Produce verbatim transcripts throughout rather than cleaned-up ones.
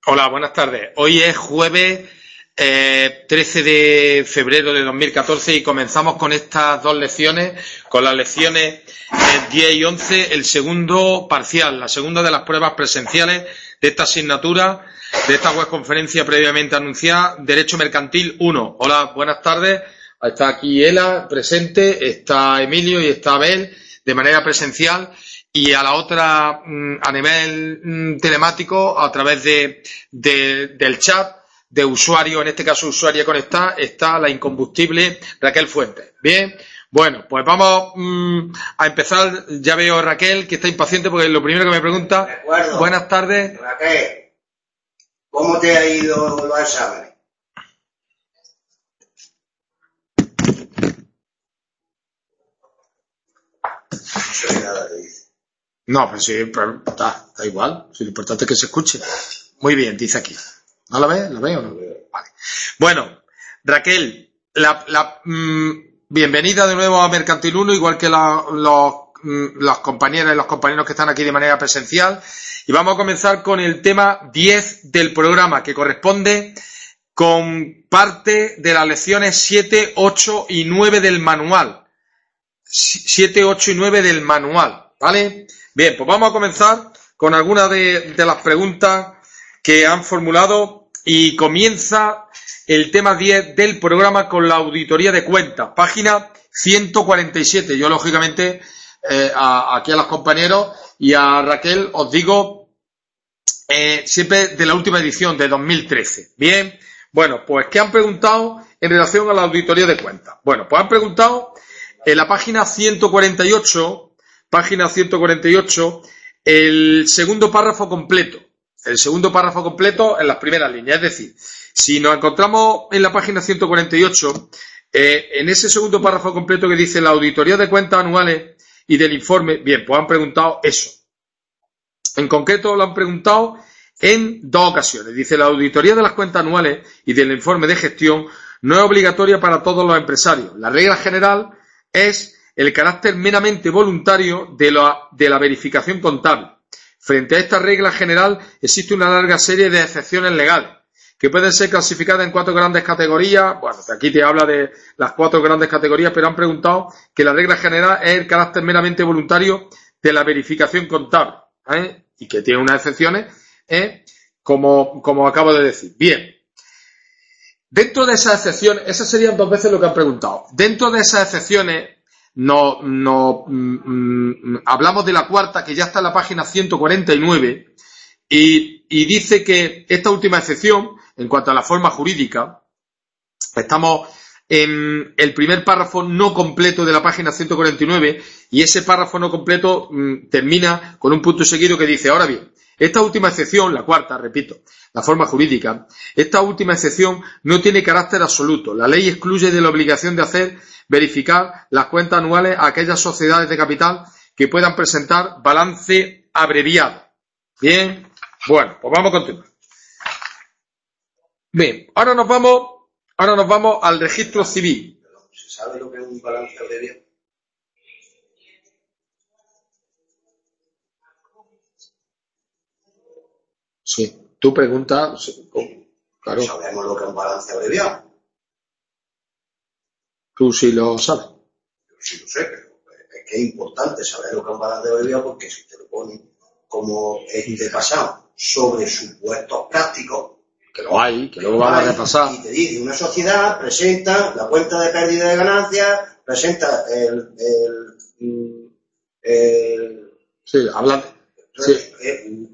Hola, buenas tardes. Hoy es jueves eh, trece de febrero de dos mil catorce y comenzamos con estas dos lecciones, con las lecciones eh, diez y once, el segundo parcial, la segunda de las pruebas presenciales de esta asignatura, de esta webconferencia previamente anunciada, Derecho Mercantil uno. Hola, buenas tardes. Está aquí Ela presente, está Emilio y está Abel de manera presencial. Y a la otra, a nivel telemático, a través de, de, del chat de usuario, en este caso usuaria conectada, está la incombustible Raquel Fuentes. Bien, bueno, pues vamos mmm, a empezar. Ya veo a Raquel que está impaciente porque lo primero que me pregunta. De acuerdo. Buenas tardes. Raquel, ¿cómo te ha ido los exámenes? No sé nada que dice. No, pues sí, pero está, da igual. Si lo importante es que se escuche. Muy bien, dice aquí. ¿No la ves? ¿La veo o no? Vale. Bueno, Raquel, la, la, mmm, bienvenida de nuevo a Mercantil uno, igual que la, los, mmm, las compañeras y los compañeros que están aquí de manera presencial. Y vamos a comenzar con el tema diez del programa, que corresponde con parte de las lecciones siete, ocho y nueve del manual. siete, ocho y nueve del manual, ¿vale? Bien, pues vamos a comenzar con algunas de, de las preguntas que han formulado y comienza el tema diez del programa con la auditoría de cuentas, página ciento cuarenta y siete. Yo, lógicamente, eh, a, aquí a los compañeros y a Raquel os digo eh, siempre de la última edición de dos mil trece. Bien, bueno, pues ¿qué han preguntado en relación a la auditoría de cuentas? Bueno, pues han preguntado en la página ciento cuarenta y ocho, página ciento cuarenta y ocho, el segundo párrafo completo. El segundo párrafo completo en las primeras líneas. Es decir, si nos encontramos en la página ciento cuarenta y ocho, eh, en ese segundo párrafo completo que dice la auditoría de cuentas anuales y del informe, bien, pues han preguntado eso. En concreto lo han preguntado en dos ocasiones. Dice, la auditoría de las cuentas anuales y del informe de gestión no es obligatoria para todos los empresarios. La regla general es el carácter meramente voluntario de la, de la verificación contable. Frente a esta regla general existe una larga serie de excepciones legales que pueden ser clasificadas en cuatro grandes categorías. Bueno, aquí te habla de las cuatro grandes categorías, pero han preguntado que la regla general es el carácter meramente voluntario de la verificación contable, ¿eh? Y que tiene unas excepciones, ¿eh? como, como acabo de decir. Bien. Dentro de esas excepciones, esas serían dos veces lo que han preguntado. Dentro de esas excepciones, no, no mm, mm, hablamos de la cuarta, que ya está en la página ciento cuarenta y nueve, y, y dice que esta última excepción, en cuanto a la forma jurídica, estamos en el primer párrafo no completo de la página ciento cuarenta y nueve, y ese párrafo no completo mm, termina con un punto seguido que dice, ahora bien, esta última excepción, la cuarta, repito, la forma jurídica, esta última excepción no tiene carácter absoluto. La ley excluye de la obligación de hacer verificar las cuentas anuales a aquellas sociedades de capital que puedan presentar balance abreviado. Bien, bueno, pues vamos a continuar. Bien, ahora nos vamos, ahora nos vamos al registro civil. ¿Se sabe lo que es un balance abreviado? Sí, tú preguntas, claro. ¿Sabemos lo que es un balance abreviado? Tú sí lo sabes. Yo sí lo sé, pero es que es importante saber lo que es un balance abreviado porque si te lo ponen como este pasado sobre supuestos prácticos, que lo hay, que luego vamos a repasar. Y te dice, una sociedad presenta la cuenta de pérdida de ganancias, presenta el... el, el sí, habla... Sí. El,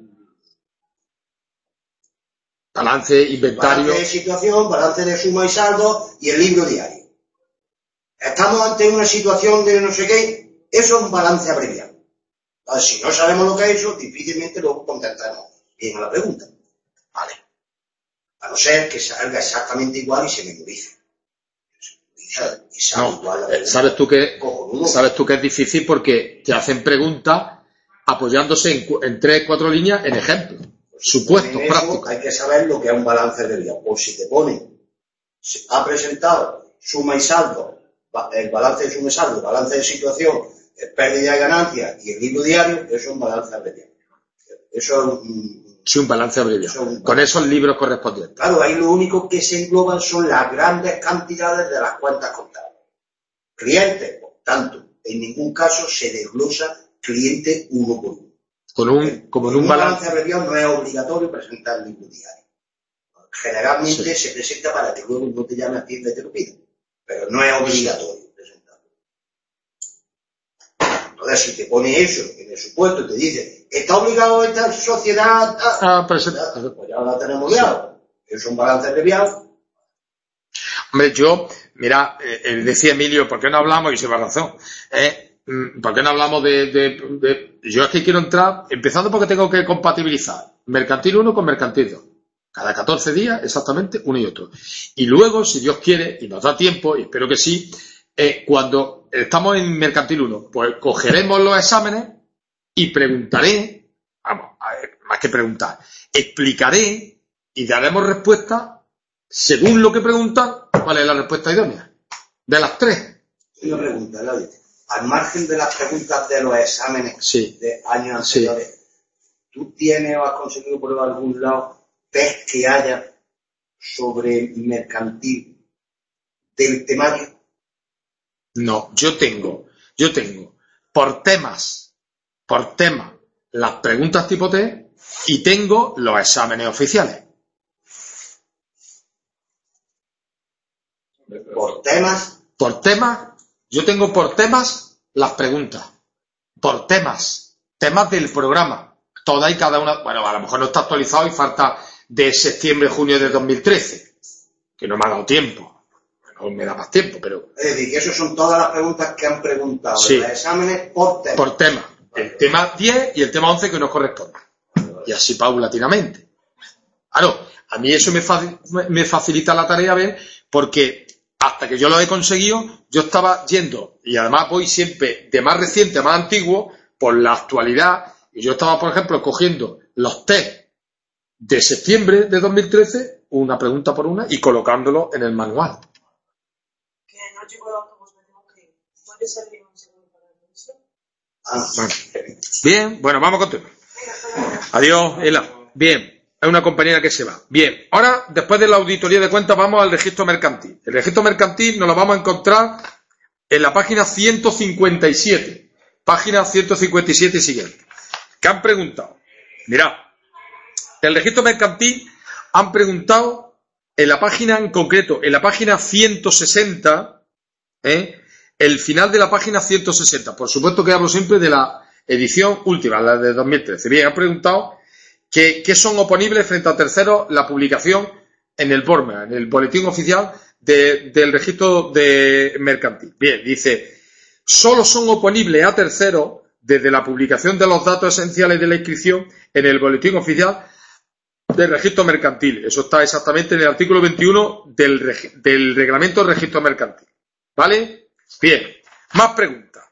balance, inventario... Balance de situación, balance de suma y saldo y el libro diario. Estamos ante una situación de no sé qué, eso es un balance abreviado. Entonces, si no sabemos lo que es eso, difícilmente luego contestaremos bien a la pregunta. Vale. A no ser que salga exactamente igual y se memorice. Se memoriza y sale no, igual la pregunta. ¿Sabes tú, que, sabes tú que es difícil porque te hacen preguntas apoyándose en, en tres, cuatro líneas en ejemplos, pues supuestos, prácticos. Hay que saber lo que es un balance abreviado. Por si te ponen, se ha presentado suma y saldo, el balance de suma y saldo, balance de situación, pérdida de ganancias y el libro diario, eso es un balance abreviado. Eso es un Sí, un balance abreviado. Un balance. Con esos libros correspondientes. Claro, ahí lo único que se engloban son las grandes cantidades de las cuentas contables. Clientes, por tanto, en ningún caso se desglosa cliente uno por uno. Con un, como en un, un balance. balance abreviado no es obligatorio presentar el libro diario. Generalmente sí. se presenta para que luego no te llame a tienda y te lo piden. Pero no es obligatorio presentarlo. Entonces, si te pone eso en el supuesto, te dice, está obligado esta sociedad a... Ah, presenta. Pues ya la tenemos liado. Es un balance abreviado. Hombre, yo, mira, eh, decía Emilio, ¿por qué no hablamos? Y se va razón. Eh, ¿Por qué no hablamos de, de, de... Yo es que quiero entrar, empezando porque tengo que compatibilizar Mercantil uno con Mercantil dos. Cada catorce días, exactamente, uno y otro. Y luego, si Dios quiere, y nos da tiempo, y espero que sí, eh, cuando estamos en Mercantil uno, pues cogeremos los exámenes y preguntaré, vamos, a ver, más que preguntar, explicaré y daremos respuesta según lo que preguntan, cuál es la respuesta idónea. De las tres. Una pregunta, Eloy. Al margen de las preguntas de los exámenes sí. de años anteriores, sí. ¿tú tienes o has conseguido por algún lado ves que haya sobre mercantil del temario? No, yo tengo, yo tengo por temas, por tema, las preguntas tipo T y tengo los exámenes oficiales. ¿Por temas? Por temas, yo tengo por temas las preguntas. Por temas, temas del programa. Toda y cada una, bueno, a lo mejor no está actualizado y falta de septiembre, junio de dos mil trece, que no me ha dado tiempo, no me da más tiempo, pero... Es decir, que esas son todas las preguntas que han preguntado sí. en los exámenes por tema. Por tema, el tema diez y el tema once que nos corresponde, y así paulatinamente. Claro, a mí eso me, fa me facilita la tarea, ver, porque hasta que yo lo he conseguido, yo estaba yendo, y además voy siempre de más reciente a más antiguo, por la actualidad, y yo estaba, por ejemplo, cogiendo los test de septiembre de dos mil trece, una pregunta por una, y colocándolo en el manual. Que noche con el autobús me tengo que ir. ¿Puede salir un segundo para la televisión? Ah, bueno. Bien, bueno, vamos con tema. Adiós, Ela. Bien, es una compañera que se va. Bien, ahora, después de la auditoría de cuentas, vamos al registro mercantil. El registro mercantil nos lo vamos a encontrar en la página ciento cincuenta y siete. Página ciento cincuenta y siete y siguiente. ¿Qué han preguntado? Mirad. El registro mercantil han preguntado en la página en concreto, en la página ciento sesenta, ¿eh? El final de la página ciento sesenta. Por supuesto que hablo siempre de la edición última, la de dos mil trece. Bien, han preguntado que, que son oponibles frente a terceros la publicación en el BORMEA, en el boletín oficial de, del registro de mercantil. Bien, dice, solo son oponibles a terceros desde la publicación de los datos esenciales de la inscripción en el boletín oficial del registro mercantil. Eso está exactamente en el artículo veintiuno del, reg del reglamento del registro mercantil. ¿Vale? Bien. Más preguntas.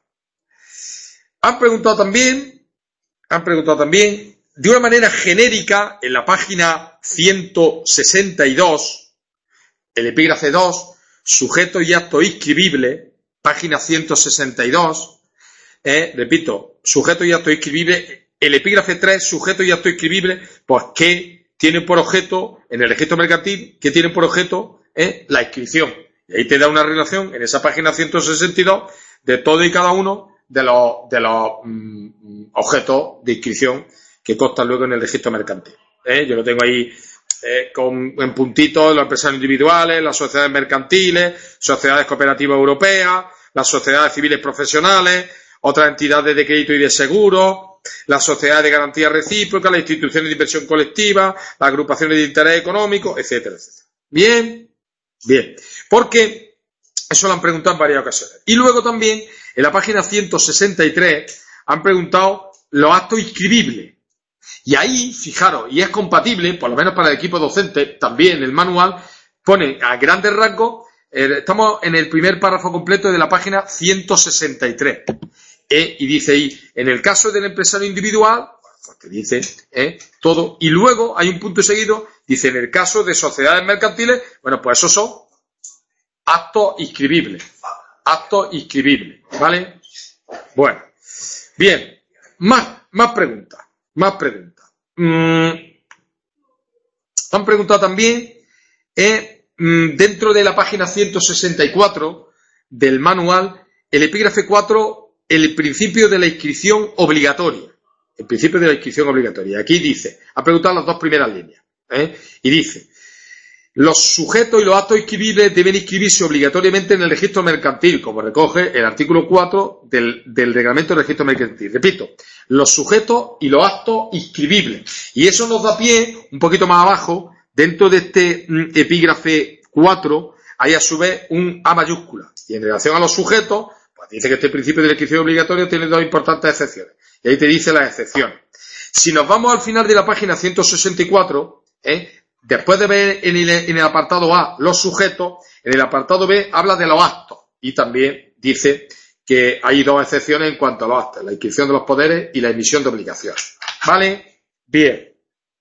Han preguntado también, han preguntado también, de una manera genérica, en la página ciento sesenta y dos, el epígrafe dos, sujeto y acto inscribible, página ciento sesenta y dos, eh, repito, sujeto y acto inscribible, el epígrafe tres, sujeto y acto inscribible, pues que tienen por objeto, en el registro mercantil, que tienen por objeto eh, la inscripción. Y ahí te da una relación, en esa página ciento sesenta y dos, de todo y cada uno de los, de los mm, objetos de inscripción que constan luego en el registro mercantil. ¿Eh? Yo lo tengo ahí eh, con, en puntitos, los empresarios individuales, las sociedades mercantiles, sociedades cooperativas europeas, las sociedades civiles profesionales, otras entidades de crédito y de seguro, las sociedades de garantía recíproca, las instituciones de inversión colectiva, las agrupaciones de interés económico, etcétera, etcétera. Bien, bien. Porque eso lo han preguntado en varias ocasiones. Y luego también, en la página ciento sesenta y tres, han preguntado los actos inscribibles. Y ahí, fijaros, y es compatible, por lo menos para el equipo docente, también el manual, pone a grandes rasgos, eh, estamos en el primer párrafo completo de la página ciento sesenta y tres. Eh, y dice ahí, en el caso del empresario individual, pues te dice eh, todo, y luego hay un punto seguido, dice, en el caso de sociedades mercantiles, bueno, pues esos son actos inscribibles, actos inscribibles, ¿vale? Bueno, bien, más, más preguntas, más preguntas. Mm, Han preguntado también eh, dentro de la página ciento sesenta y cuatro del manual, el epígrafe cuatro, el principio de la inscripción obligatoria. El principio de la inscripción obligatoria. Aquí dice, ha preguntado las dos primeras líneas, ¿eh? Y dice, los sujetos y los actos inscribibles deben inscribirse obligatoriamente en el registro mercantil, como recoge el artículo cuatro del, del reglamento del registro mercantil. Repito, los sujetos y los actos inscribibles. Y eso nos da pie, un poquito más abajo, dentro de este mm, epígrafe cuatro, hay a su vez un A mayúscula. Y en relación a los sujetos, pues dice que este principio de la inscripción obligatoria tiene dos importantes excepciones. Y ahí te dice las excepciones. Si nos vamos al final de la página ciento sesenta y cuatro, ¿eh? Después de ver en el, en el apartado A los sujetos, en el apartado B habla de los actos. Y también dice que hay dos excepciones en cuanto a los actos, la inscripción de los poderes y la emisión de obligaciones. ¿Vale? Bien.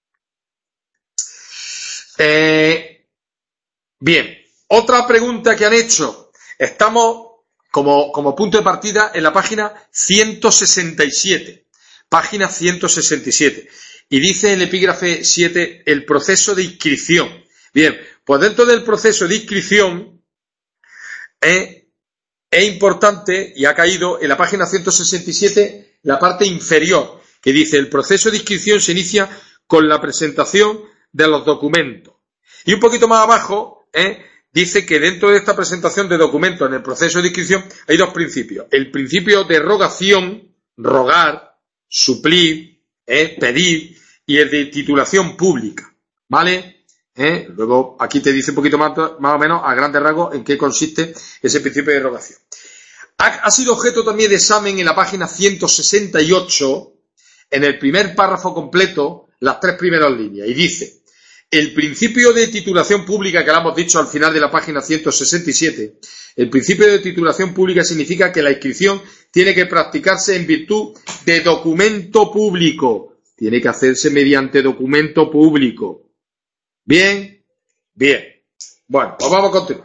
Eh, bien. Otra pregunta que han hecho. Estamos como, como punto de partida en la página ciento sesenta y siete. Página ciento sesenta y siete. Y dice en el epígrafe siete el proceso de inscripción. Bien, pues dentro del proceso de inscripción eh, es importante, y ha caído en la página ciento sesenta y siete, la parte inferior, que dice el proceso de inscripción se inicia con la presentación de los documentos. Y un poquito más abajo, eh, dice que dentro de esta presentación de documentos en el proceso de inscripción hay dos principios. El principio de rogación, rogar, suplir, eh, pedir, y el de titulación pública, ¿vale? ¿Eh? Luego aquí te dice un poquito más, más o menos a grandes rasgos en qué consiste ese principio de rogación. Ha, ha sido objeto también de examen en la página ciento sesenta y ocho, en el primer párrafo completo, las tres primeras líneas, y dice, el principio de titulación pública, que lo hemos dicho al final de la página ciento sesenta y siete, el principio de titulación pública significa que la inscripción tiene que practicarse en virtud de documento público. Tiene que hacerse mediante documento público. ¿Bien? Bien. Bueno, pues vamos a continuar.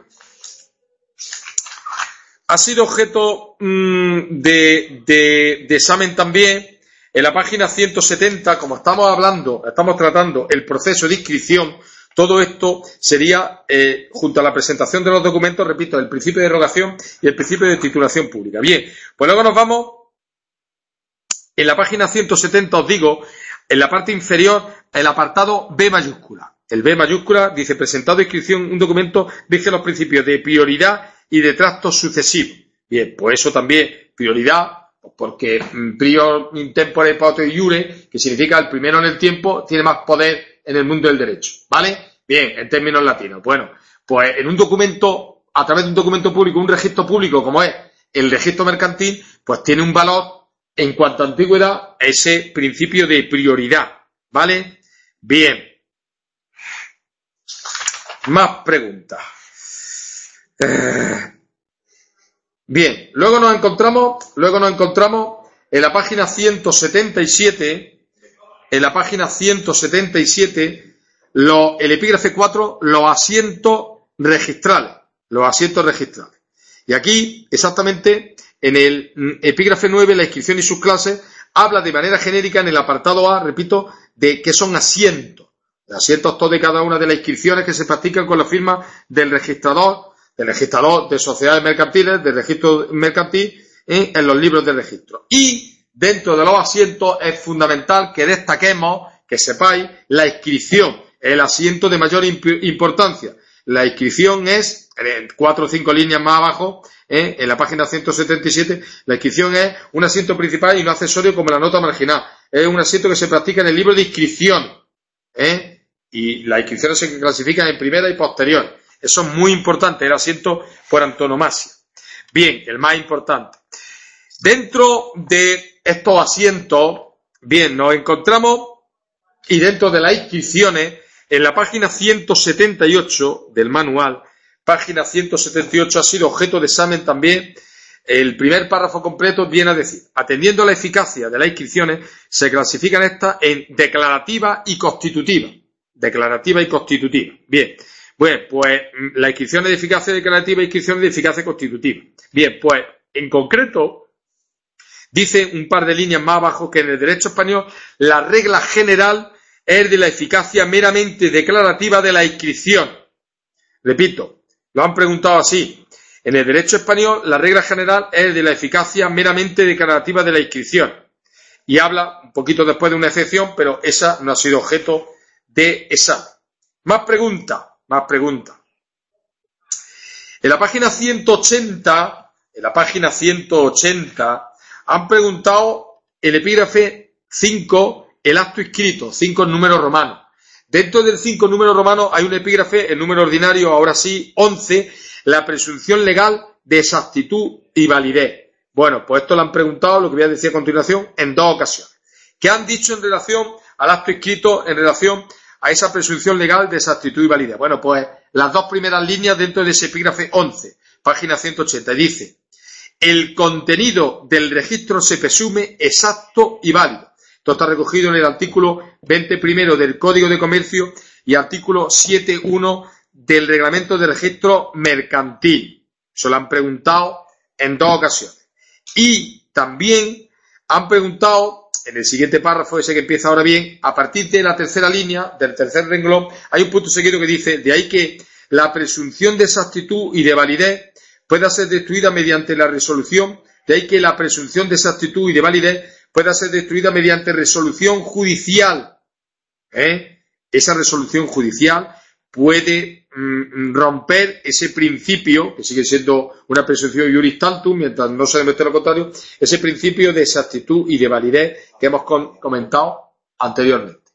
Ha sido objeto mmm, de, de, de examen también en la página ciento setenta, como estamos hablando, estamos tratando el proceso de inscripción. Todo esto sería, eh, junto a la presentación de los documentos, repito, el principio de rogación y el principio de titulación pública. Bien, pues luego nos vamos en la página ciento setenta, os digo, en la parte inferior, el apartado B mayúscula. El B mayúscula dice, presentado de inscripción un documento, dice los principios de prioridad y de tracto sucesivo. Bien, pues eso también, prioridad, porque prior in tempore pote iure, que significa el primero en el tiempo, tiene más poder en el mundo del derecho. ¿Vale? Bien, en términos latinos. Bueno, pues en un documento, a través de un documento público, un registro público como es el registro mercantil, pues tiene un valor en cuanto a antigüedad, ese principio de prioridad, ¿vale? Bien. Más preguntas. Eh, bien, luego nos encontramos, luego nos encontramos en la página ciento setenta y siete, en la página ciento setenta y siete, lo, el epígrafe cuatro, los asientos registrales, los asientos registrales. Y aquí, exactamente, en el epígrafe nueve, la inscripción y sus clases, habla de manera genérica en el apartado A, repito, de que son asientos. Asientos todos de cada una de las inscripciones que se practican con la firma del registrador, del registrador de sociedades mercantiles, del registro mercantil, ¿eh? En los libros de registro. Y dentro de los asientos es fundamental que destaquemos, que sepáis, la inscripción, el asiento de mayor imp- importancia. La inscripción es, en cuatro o cinco líneas más abajo, ¿eh? En la página ciento setenta y siete, la inscripción es un asiento principal y no accesorio como la nota marginal. Es un asiento que se practica en el libro de inscripción, ¿eh? Y las inscripciones se clasifican en primera y posterior. Eso es muy importante, el asiento por antonomasia. Bien, el más importante. Dentro de estos asientos, bien, nos encontramos, y dentro de las inscripciones, en la página ciento setenta y ocho del manual, página ciento setenta y ocho, ha sido objeto de examen también. El primer párrafo completo viene a decir, atendiendo a la eficacia de las inscripciones, se clasifican estas en declarativa y constitutiva. Declarativa y constitutiva. Bien, bueno, pues la inscripción de eficacia declarativa y inscripción de eficacia constitutiva. Bien, pues en concreto, dice un par de líneas más abajo que en el derecho español la regla general es el de la eficacia meramente declarativa de la inscripción. Repito, lo han preguntado así. En el derecho español, la regla general es el de la eficacia meramente declarativa de la inscripción. Y habla un poquito después de una excepción, pero esa no ha sido objeto de examen. Más preguntas, más preguntas. En la página ciento ochenta, en la página ciento ochenta, han preguntado el epígrafe cinco, el acto inscrito, cinco en números romanos. Dentro del cinco en números romanos hay un epígrafe, el número ordinario, ahora sí, once, la presunción legal de exactitud y validez. Bueno, pues esto lo han preguntado, lo que voy a decir a continuación, en dos ocasiones. ¿Qué han dicho en relación al acto inscrito, en relación a esa presunción legal de exactitud y validez? Bueno, pues las dos primeras líneas dentro de ese epígrafe once, página ciento ochenta, dice: el contenido del registro se presume exacto y válido. Esto está recogido en el artículo veinte primero del Código de Comercio y artículo siete punto uno del Reglamento de Registro Mercantil. Se lo han preguntado en dos ocasiones. Y también han preguntado, en el siguiente párrafo, ese que empieza ahora bien, a partir de la tercera línea, del tercer renglón, hay un punto seguido que dice: de ahí que la presunción de exactitud y de validez pueda ser destruida mediante la resolución, de ahí que la presunción de exactitud y de validez pueda ser destruida mediante resolución judicial. ¿Eh? Esa resolución judicial puede mm, romper ese principio, que sigue siendo una presunción iuris tantum, mientras no se demuestre lo contrario, ese principio de exactitud y de validez que hemos con, comentado anteriormente.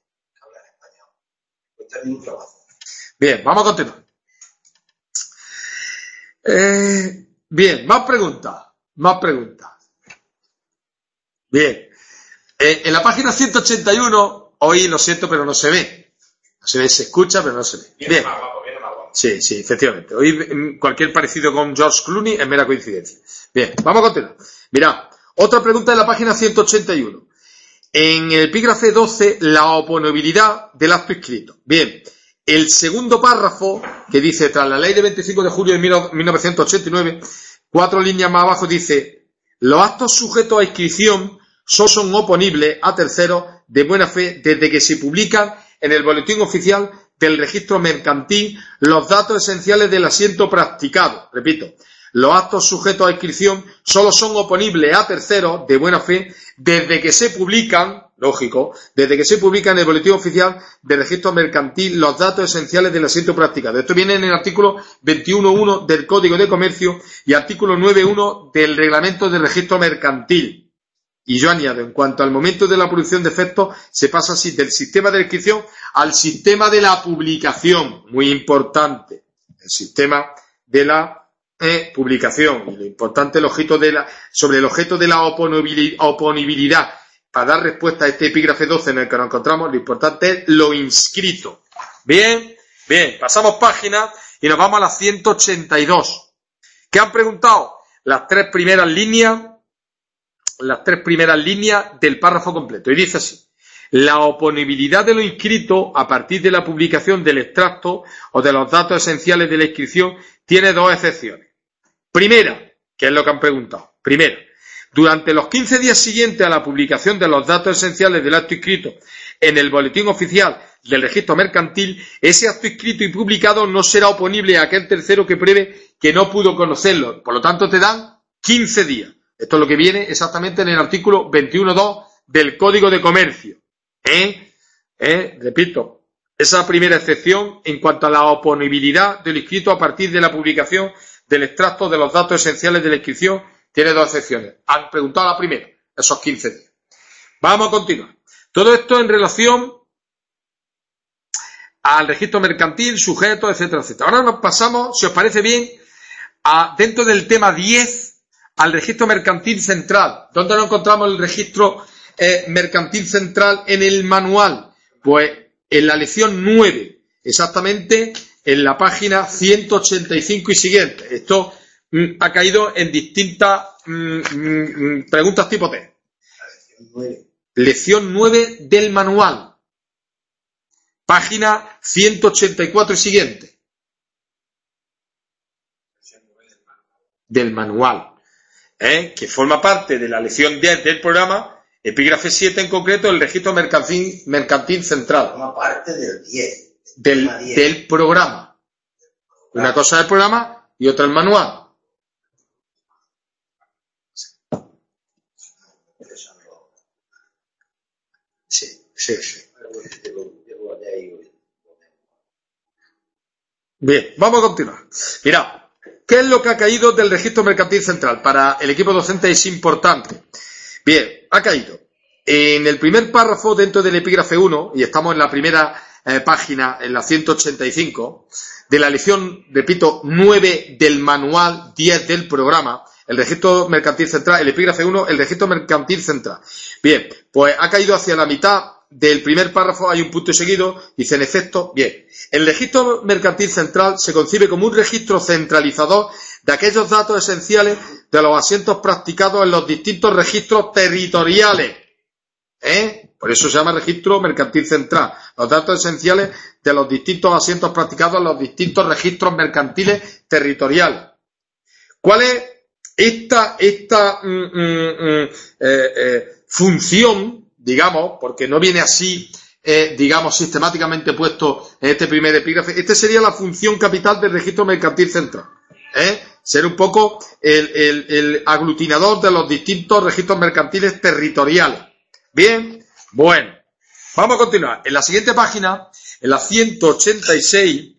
Bien, vamos a continuar. Eh, bien, más preguntas, más preguntas. Bien, eh, en la página ciento ochenta y uno, hoy lo siento, pero no se ve. No se ve, se escucha, pero no se ve. Bien. Sí, sí, efectivamente. Hoy cualquier parecido con George Clooney es mera coincidencia. Bien, vamos a continuar. Mirad, otra pregunta en la página ciento ochenta y uno. En el epígrafe doce, la oponibilidad del acto inscrito. Bien, el segundo párrafo, que dice: tras la ley de veinticinco de julio de mil novecientos ochenta y nueve, cuatro líneas más abajo dice: los actos sujetos a inscripción solo son oponibles a terceros de buena fe desde que se publican en el boletín oficial del registro mercantil los datos esenciales del asiento practicado. Repito, los actos sujetos a inscripción solo son oponibles a terceros de buena fe desde que se publican, lógico, desde que se publican en el boletín oficial del registro mercantil los datos esenciales del asiento practicado. Esto viene en el artículo veintiuno punto uno del Código de Comercio y artículo nueve punto uno del Reglamento del Registro Mercantil. Y yo añado, en cuanto al momento de la producción de efectos, se pasa así del sistema de inscripción al sistema de la publicación. Muy importante. El sistema de la eh, publicación. Y lo importante el objeto de la, sobre el objeto de la oponibilidad. Para dar respuesta a este epígrafe doce en el que nos encontramos, lo importante es lo inscrito. Bien, bien. Pasamos página y nos vamos a la ciento ochenta y dos. ¿Qué han preguntado? Las tres primeras líneas. las tres primeras líneas del párrafo completo. Y dice así: la oponibilidad de lo inscrito a partir de la publicación del extracto o de los datos esenciales de la inscripción tiene dos excepciones. Primera, que es lo que han preguntado. Primera, durante los quince días siguientes a la publicación de los datos esenciales del acto inscrito en el boletín oficial del registro mercantil, ese acto inscrito y publicado no será oponible a aquel tercero que pruebe que no pudo conocerlo. Por lo tanto, te dan quince días. Esto es lo que viene exactamente en el artículo veintiuno punto dos del Código de Comercio. ¿Eh? ¿Eh? Repito, esa primera excepción en cuanto a la oponibilidad del inscrito a partir de la publicación del extracto de los datos esenciales de la inscripción tiene dos excepciones. Han preguntado la primera, esos quince días. Vamos a continuar. Todo esto en relación al registro mercantil, sujetos, etcétera, etcétera. Ahora nos pasamos, si os parece bien, a dentro del tema diez, al registro mercantil central. ¿Dónde nos encontramos el registro eh, mercantil central en el manual? Pues en la lección nueve, exactamente en la página ciento ochenta y cinco y siguiente. Esto mm, ha caído en distintas mm, mm, preguntas tipo T. Lección nueve del manual, página ciento ochenta y cuatro y siguiente. Del manual. ¿Eh? Que forma parte de la lección diez del programa Epígrafe siete en concreto, el registro mercantil, mercantil central. Forma parte del diez. Del, diez. del programa. Una cosa es el programa y otra el manual. Sí, sí, sí. Bien, vamos a continuar. Mirad, ¿qué es lo que ha caído del registro mercantil central? Para el equipo docente es importante. Bien, ha caído. En el primer párrafo dentro del epígrafe uno, y estamos en la primera eh, página, en la ciento ochenta y cinco, de la lección, repito, nueve del manual diez del programa, el registro mercantil central, el epígrafe uno, el registro mercantil central. Bien, pues ha caído hacia la mitad del primer párrafo, hay un punto y seguido, dice en efecto, bien, el registro mercantil central se concibe como un registro centralizador de aquellos datos esenciales de los asientos practicados en los distintos registros territoriales. ¿Eh? Por eso se llama registro mercantil central. Los datos esenciales de los distintos asientos practicados en los distintos registros mercantiles territoriales. ¿Cuál es esta, esta mm, mm, eh, eh, función, digamos, porque no viene así, eh, digamos, sistemáticamente puesto en este primer epígrafe? Esta sería la función capital del registro mercantil central. ¿Eh? Ser un poco el, el, el aglutinador de los distintos registros mercantiles territoriales. Bien, bueno, vamos a continuar. En la siguiente página, en la ciento ochenta y seis,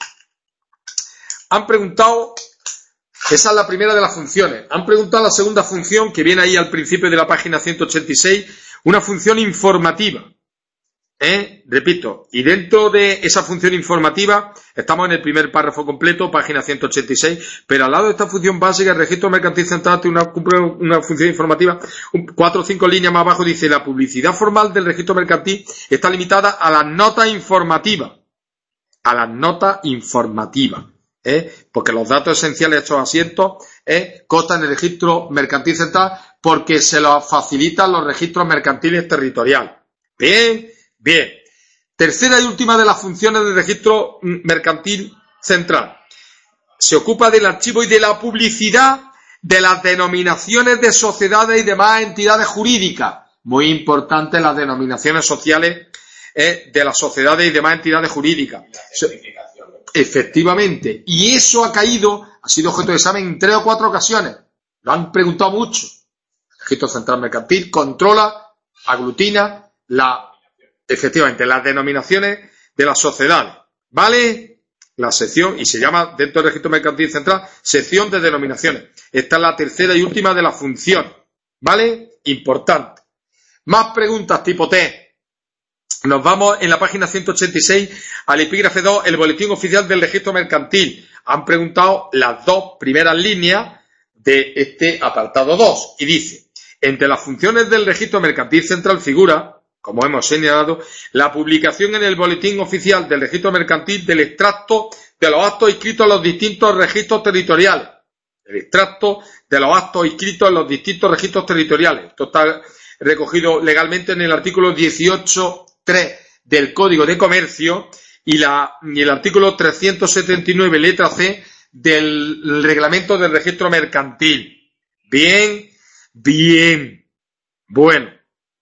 han preguntado, esa es la primera de las funciones, han preguntado la segunda función que viene ahí al principio de la página ciento ochenta y seis, una función informativa. ¿Eh? Repito, y dentro de esa función informativa estamos en el primer párrafo completo, página ciento ochenta y seis, pero al lado de esta función básica, el registro mercantil central tiene una, cumple una función informativa, un, cuatro o cinco líneas más abajo dice: la publicidad formal del registro mercantil está limitada a las notas informativas, a las notas informativas, ¿eh? Porque los datos esenciales de estos asientos ¿eh? constan en el registro mercantil central porque se los facilitan los registros mercantiles territoriales. Bien. Bien, tercera y última de las funciones del registro mercantil central. Se ocupa del archivo y de la publicidad de las denominaciones de sociedades y demás entidades jurídicas. Muy importante las denominaciones sociales eh, de las sociedades y demás entidades jurídicas. Efectivamente. Y eso ha caído, ha sido objeto de examen en tres o cuatro ocasiones. Lo han preguntado mucho. El registro central mercantil controla, aglutina la... Efectivamente, las denominaciones de las sociedades, ¿vale? La sección, y se llama dentro del registro mercantil central, sección de denominaciones. Esta es la tercera y última de las funciones, ¿vale? Importante. Más preguntas tipo T. Nos vamos en la página ciento ochenta y seis al epígrafe dos, el boletín oficial del registro mercantil. Han preguntado las dos primeras líneas de este apartado dos y dice: entre las funciones del registro mercantil central figura, como hemos señalado, la publicación en el boletín oficial del registro mercantil del extracto de los actos inscritos en los distintos registros territoriales. El extracto de los actos inscritos en los distintos registros territoriales. Esto está recogido legalmente en el artículo dieciocho punto tres del Código de Comercio y, la, y el artículo trescientos setenta y nueve, letra C, del reglamento del registro mercantil. Bien, bien. Bueno.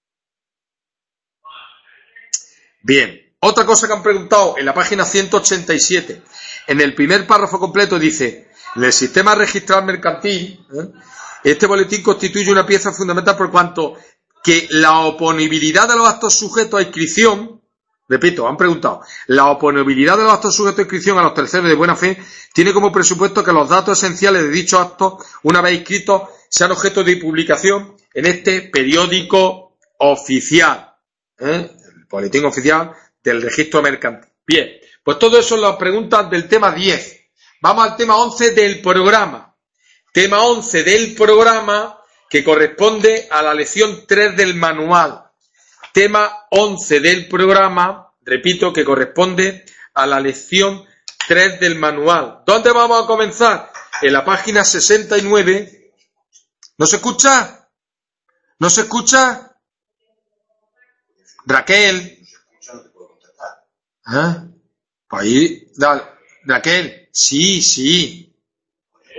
Bien, otra cosa que han preguntado en la página ciento ochenta y siete, en el primer párrafo completo dice: en el sistema registral mercantil, ¿eh? este boletín constituye una pieza fundamental por cuanto que la oponibilidad de los actos sujetos a inscripción, repito, han preguntado, la oponibilidad de los actos sujetos a inscripción a los terceros de buena fe tiene como presupuesto que los datos esenciales de dichos actos, una vez inscritos, sean objeto de publicación en este periódico oficial, ¿eh? Boletín oficial del registro mercantil. Bien, pues todo eso son las preguntas del tema diez. Vamos al tema once del programa. Tema once del programa que corresponde a la lección tres del manual. Tema once del programa, repito, que corresponde a la lección tres del manual. ¿Dónde vamos a comenzar? En la página sesenta y nueve. ¿No se escucha? ¿No se escucha? Raquel. ¿Ah? Pues ahí, dale. Raquel, sí, sí.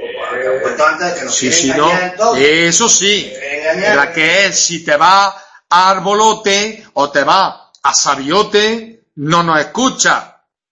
Sí, sí, no. Eso sí. Raquel, si te vas a arbolote o te vas a sabiote, no nos escuchas.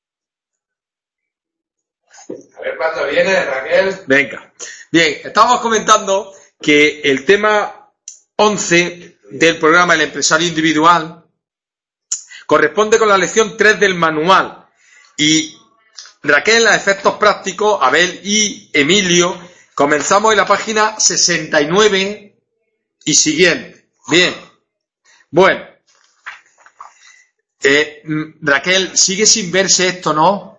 A ver cuándo viene, Raquel. Venga. Bien, estábamos comentando que el tema once del programa El empresario individual corresponde con la lección tres del manual. Y Raquel, a efectos prácticos, Abel y Emilio, comenzamos en la página sesenta y nueve y siguiente. Bien. Bueno. Eh, Raquel, sigue sin verse esto, ¿no?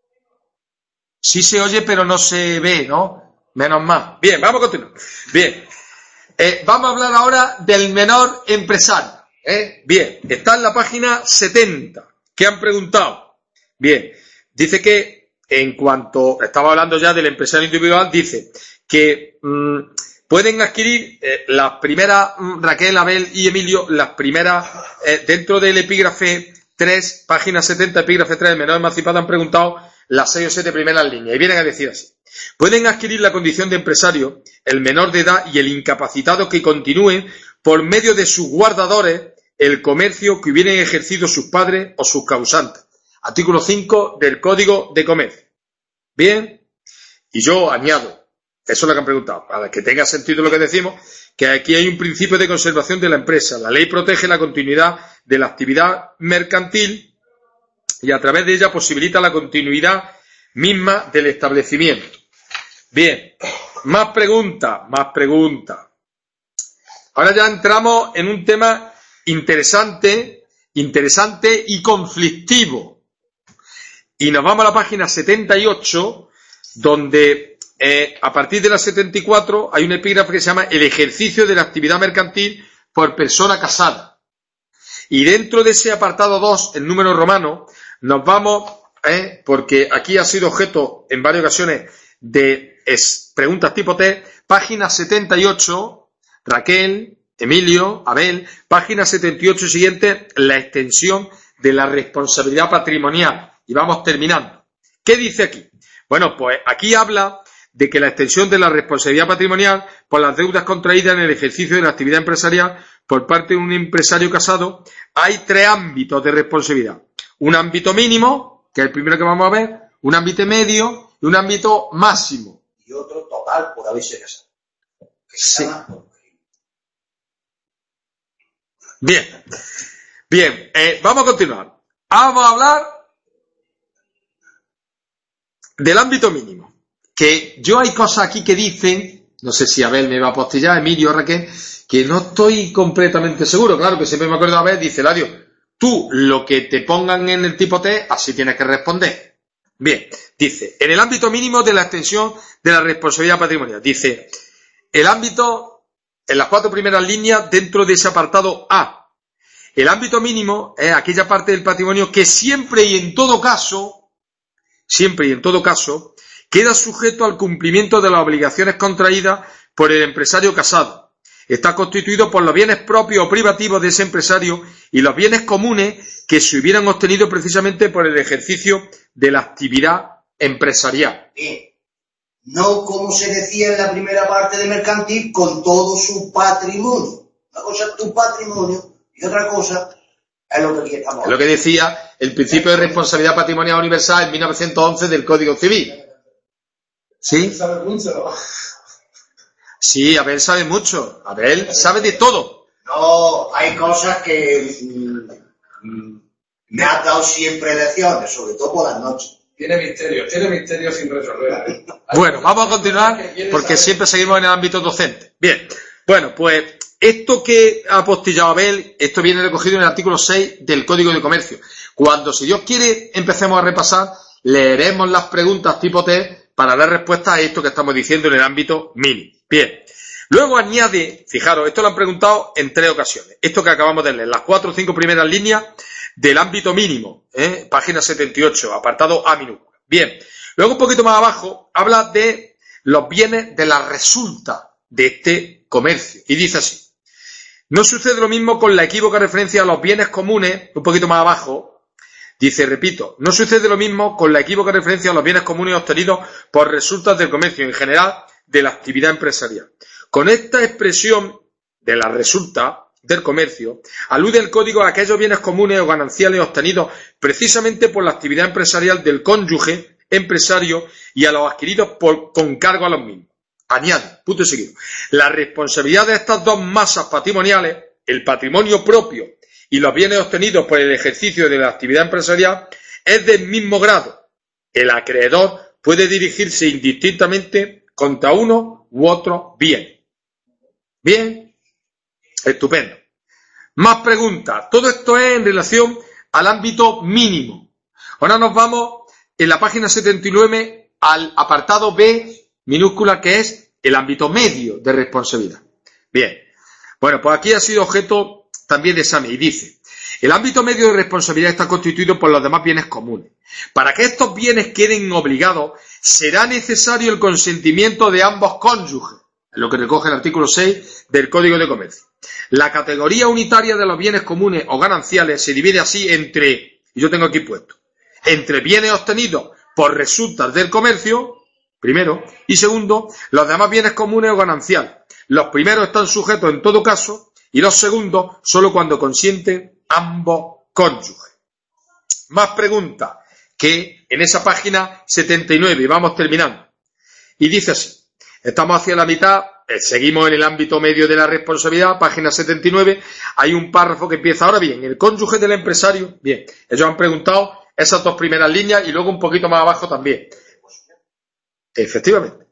Sí se oye, pero no se ve, ¿no? Menos mal. Bien, vamos a continuar. Bien. Eh, vamos a hablar ahora del menor empresario. ¿eh? Bien, está en la página setenta. ¿Qué han preguntado? Bien, dice que en cuanto, estaba hablando ya del empresario individual, dice que mmm, pueden adquirir eh, las primeras, mmm, Raquel, Abel y Emilio, las primeras, eh, dentro del epígrafe tres, página setenta, epígrafe tres, el menor emancipado, han preguntado las seis o siete primeras líneas, y vienen a decir así. Pueden adquirir la condición de empresario el menor de edad y el incapacitado que continúe por medio de sus guardadores el comercio que hubieran ejercido sus padres o sus causantes. Artículo cinco del Código de Comercio. Bien, y yo añado, eso es lo que han preguntado, para que tenga sentido lo que decimos, que aquí hay un principio de conservación de la empresa. La ley protege la continuidad de la actividad mercantil y a través de ella posibilita la continuidad misma del establecimiento. Bien, más preguntas, más preguntas. Ahora ya entramos en un tema interesante, interesante y conflictivo. Y nos vamos a la página setenta y ocho, donde eh, a partir de la setenta y cuatro hay un epígrafe que se llama el ejercicio de la actividad mercantil por persona casada. Y dentro de ese apartado dos, el número romano, nos vamos, eh, porque aquí ha sido objeto en varias ocasiones de es, preguntas tipo test, página setenta y ocho, Raquel, Emilio, Abel, página setenta y ocho siguiente, la extensión de la responsabilidad patrimonial. Y vamos terminando. ¿Qué dice aquí? Bueno, pues aquí habla de que la extensión de la responsabilidad patrimonial por las deudas contraídas en el ejercicio de la actividad empresarial por parte de un empresario casado, hay tres ámbitos de responsabilidad. Un ámbito mínimo, que es el primero que vamos a ver, un ámbito medio y un ámbito máximo. Y otro total por haberse casado. Sí. Bien, bien, eh, vamos a continuar. Vamos a hablar del ámbito mínimo. Que yo hay cosas aquí que dicen, no sé si Abel me va a postillar, Emilio, Raquel, que no estoy completamente seguro. Claro que siempre me acuerdo de Abel, dice Ladio, tú lo que te pongan en el tipo T, así tienes que responder. Bien, dice, en el ámbito mínimo de la extensión de la responsabilidad patrimonial, dice, el ámbito, en las cuatro primeras líneas, dentro de ese apartado A, el ámbito mínimo es aquella parte del patrimonio que siempre y en todo caso, siempre y en todo caso, queda sujeto al cumplimiento de las obligaciones contraídas por el empresario casado. Está constituido por los bienes propios o privativos de ese empresario y los bienes comunes que se hubieran obtenido precisamente por el ejercicio de la actividad empresarial. Bien. No como se decía en la primera parte de mercantil, con todo su patrimonio. Una cosa es tu patrimonio y otra cosa es lo que aquí estamos. Es lo que decía el principio de responsabilidad patrimonial universal en mil novecientos once del Código Civil. ¿Sí? ¿Sabe mucho? Sí, Abel sabe mucho. Abel sabe de todo. No, hay cosas que mmm, me has dado siempre lecciones, sobre todo por las noches. Tiene misterios, tiene misterios sin resolver. Bueno, vamos a continuar porque siempre seguimos en el ámbito docente. Bien, bueno, pues esto que ha apostillado Abel, esto viene recogido en el artículo seis del Código de Comercio. Cuando, si Dios quiere, empecemos a repasar, leeremos las preguntas tipo test para dar respuesta a esto que estamos diciendo en el ámbito mínimo. Bien. Luego añade, fijaros, esto lo han preguntado en tres ocasiones. Esto que acabamos de leer, las cuatro o cinco primeras líneas del ámbito mínimo, ¿eh? Página setenta y ocho, apartado A minúscula. Bien. Luego un poquito más abajo habla de los bienes de la resulta de este comercio. Y dice así. No sucede lo mismo con la equívoca referencia a los bienes comunes, un poquito más abajo. Dice, repito, no sucede lo mismo con la equívoca referencia a los bienes comunes obtenidos por resultas del comercio, en general de la actividad empresarial. Con esta expresión de la resulta, del comercio, alude el código a aquellos bienes comunes o gananciales obtenidos precisamente por la actividad empresarial del cónyuge empresario y a los adquiridos por, con cargo a los mismos. Añade, punto seguido, la responsabilidad de estas dos masas patrimoniales, el patrimonio propio y los bienes obtenidos por el ejercicio de la actividad empresarial, es del mismo grado. El acreedor puede dirigirse indistintamente contra uno u otro bien. Bien, estupendo. Más preguntas. Todo esto es en relación al ámbito mínimo. Ahora nos vamos en la página setenta y nueve al apartado B minúscula, que es el ámbito medio de responsabilidad. Bien, bueno, pues aquí ha sido objeto también de examen y dice: el ámbito medio de responsabilidad está constituido por los demás bienes comunes. Para que estos bienes queden obligados, será necesario el consentimiento de ambos cónyuges, lo que recoge el artículo seis del Código de Comercio. La categoría unitaria de los bienes comunes o gananciales se divide así entre, y yo tengo aquí puesto, entre bienes obtenidos por resultas del comercio, primero, y segundo, los demás bienes comunes o gananciales. Los primeros están sujetos en todo caso y los segundos solo cuando consienten ambos cónyuges. Más preguntas que en esa página setenta y nueve, y vamos terminando. Y dice así, estamos hacia la mitad, eh, seguimos en el ámbito medio de la responsabilidad, página setenta y nueve, hay un párrafo que empieza, ahora bien, el cónyuge del empresario, bien, ellos han preguntado esas dos primeras líneas y luego un poquito más abajo también. Efectivamente.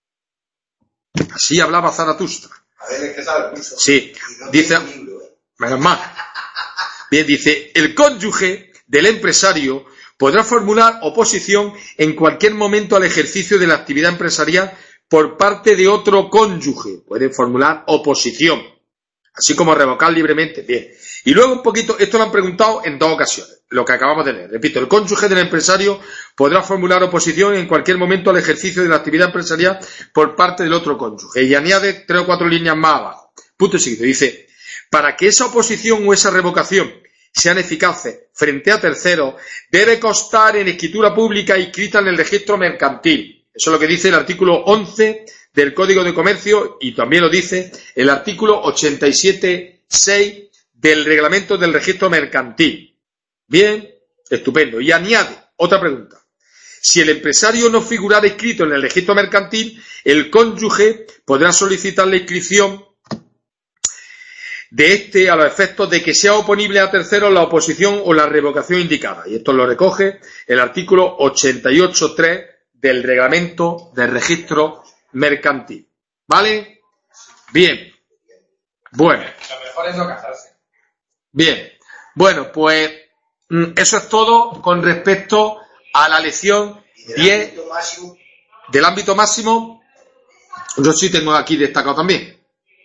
Así hablaba Zaratustra. A ver, es que sabe mucho. Sí, dice, menos mal. Bien, dice, el cónyuge del empresario podrá formular oposición en cualquier momento al ejercicio de la actividad empresarial por parte de otro cónyuge. Puede formular oposición, así como revocar libremente. Bien. Y luego un poquito, esto lo han preguntado en dos ocasiones, lo que acabamos de leer. Repito, el cónyuge del empresario podrá formular oposición en cualquier momento al ejercicio de la actividad empresarial por parte del otro cónyuge. Y añade tres o cuatro líneas más abajo. Punto seguido. Dice, para que esa oposición o esa revocación sean eficaces frente a terceros, debe constar en escritura pública inscrita en el registro mercantil. Eso es lo que dice el artículo once del Código de Comercio y también lo dice el artículo ochenta y siete seis del Reglamento del Registro Mercantil. Bien, estupendo. Y añade otra pregunta. Si el empresario no figurara inscrito en el registro mercantil, el cónyuge podrá solicitar la inscripción de este a los efectos de que sea oponible a terceros la oposición o la revocación indicada. Y esto lo recoge el artículo ochenta y ocho tres del Reglamento del Registro Mercantil. ¿Vale? Bien. Bueno. Lo mejor es no casarse. Bien. Bueno, pues eso es todo con respecto a la lección diez del ámbito máximo. Yo sí tengo aquí destacado también.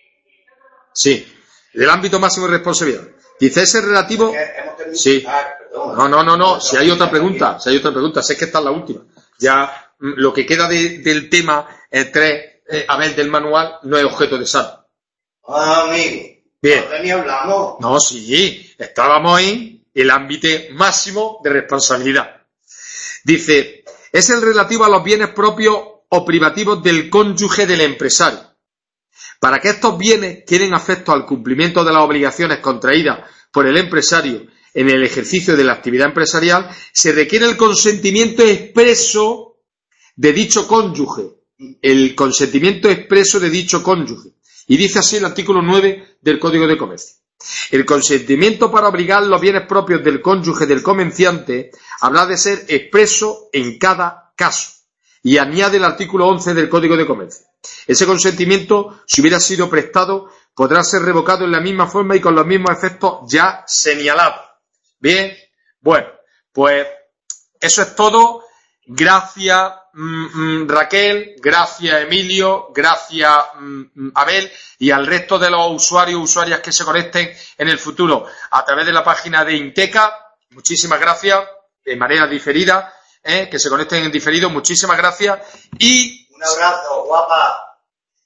Sí. Del ámbito máximo de responsabilidad. Dice ese relativo. Sí. No, no, no, no. Si hay otra pregunta, si hay otra pregunta, sé que esta es la última. Ya lo que queda de, del tema eh, tres, eh, a ver, del manual, no es objeto de examen. Ah, amigo. Bien. No ni hablamos. No, sí. Estábamos en el ámbito máximo de responsabilidad. Dice, es el relativo a los bienes propios o privativos del cónyuge del empresario. Para que estos bienes queden afectos al cumplimiento de las obligaciones contraídas por el empresario en el ejercicio de la actividad empresarial, se requiere el consentimiento expreso de dicho cónyuge. El consentimiento expreso de dicho cónyuge. Y dice así el artículo nueve del Código de Comercio. El consentimiento para obligar los bienes propios del cónyuge del comerciante habrá de ser expreso en cada caso. Y añade el artículo once del Código de Comercio. Ese consentimiento, si hubiera sido prestado, podrá ser revocado en la misma forma y con los mismos efectos ya señalados. Bien, bueno, pues eso es todo. Gracias mm, Raquel, gracias Emilio, gracias mm, Abel y al resto de los usuarios y usuarias que se conecten en el futuro a través de la página de Inteca. Muchísimas gracias, de manera diferida, eh, que se conecten en diferido, muchísimas gracias y un abrazo, guapa.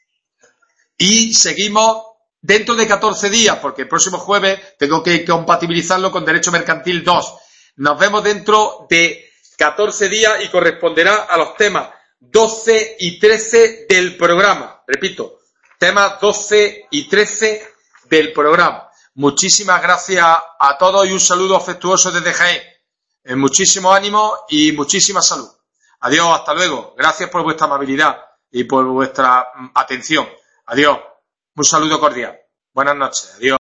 Y seguimos dentro de catorce días, porque el próximo jueves tengo que compatibilizarlo con Derecho Mercantil dos. Nos vemos dentro de catorce días y corresponderá a los temas doce y trece del programa. Repito, temas doce y trece del programa. Muchísimas gracias a todos y un saludo afectuoso desde Jaén. Eh, muchísimo ánimo y muchísima salud. Adiós, hasta luego. Gracias por vuestra amabilidad y por vuestra mm, atención. Adiós. Un saludo cordial. Buenas noches. Adiós.